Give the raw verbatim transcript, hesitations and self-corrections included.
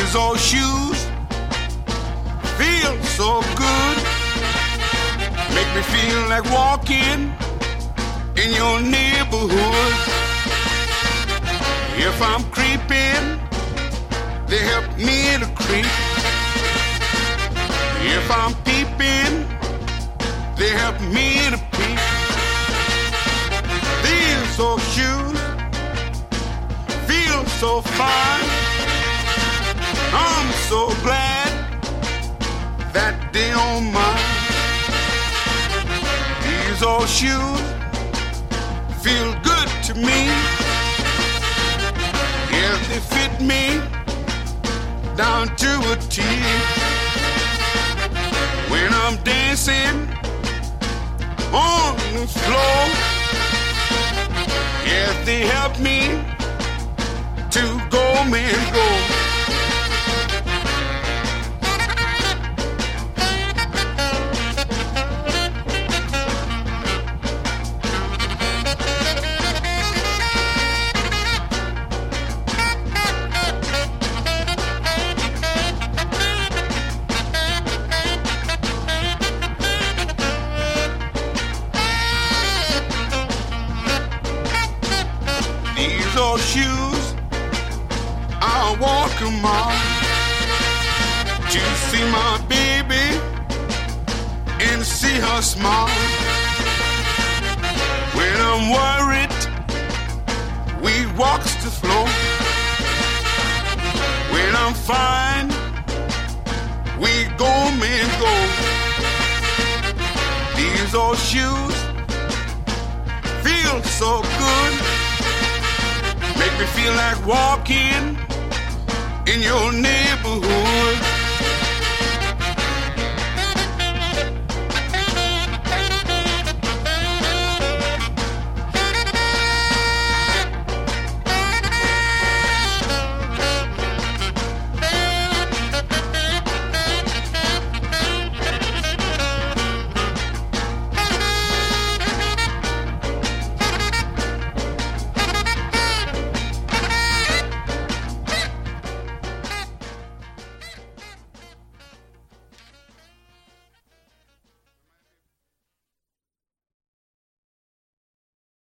These old shoes feel so good. Make me feel like walking in your neighborhood. If I'm creeping, they help me to creep. If I'm peeping, they help me to peep. These old shoes feel so fine. I'm so glad that they on mine. These old shoes feel good to me. Yes, they fit me down to a T. When I'm dancing on the floor, yes, they help me to go, man, go. These old shoes, I walk 'em on to see my baby and see her smile. When I'm worried, we walks the floor. When I'm fine, we go, man, go. These old shoes feel so good. Make me feel like walking in your neighborhood.